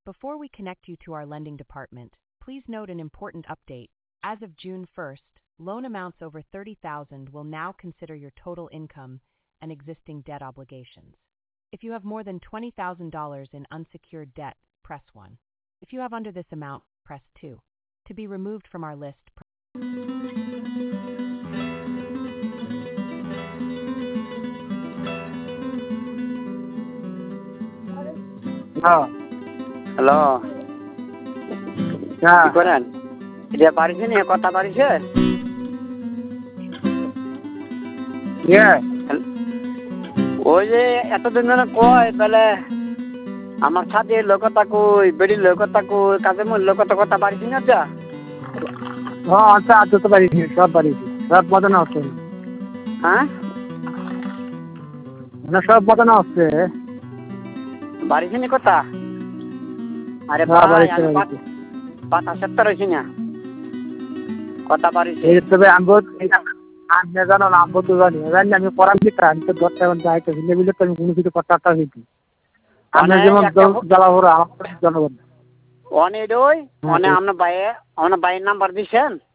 Before we connect you to our lending department, please note an important update. As of June 1st, loan amounts over $30,000 will now consider your total income and existing debt obligations. If you have more than $20,000 in unsecured debt, press 1. If you have under this amount, press 2. To be removed from our list, hello, কি করেন? এটা পারিছে নি কথা পারিছে? ওই যে এতদিন ধরে কয় তাহলে আমার সাথে লোকতা কই বেড়ি লোকতা কই কাজে মূল লোকতা কথা পারিছি না যা? আচ্ছা আচ্ছা তো পারিছি, সব পারিছি, সব বাজানো হচ্ছে। হ্যাঁ না সব বাজানো হচ্ছে। পারিছি নি কথা? আরে পাতা সত্তর হয়েছি না কথা পারিছি। তবে আমি জানো না, আমি তো জানি আমি পড়ান দিতে আমি তো দশটা এখন যাইতে ভিলে ভিলে তো আমি কোনো কিছু কথা হয়েছি। আমি যেমন জ্বালা ভরা আমার জনগণ অনেক ওই মানে আপনার বাইয়ের নাম্বার দিচ্ছেন।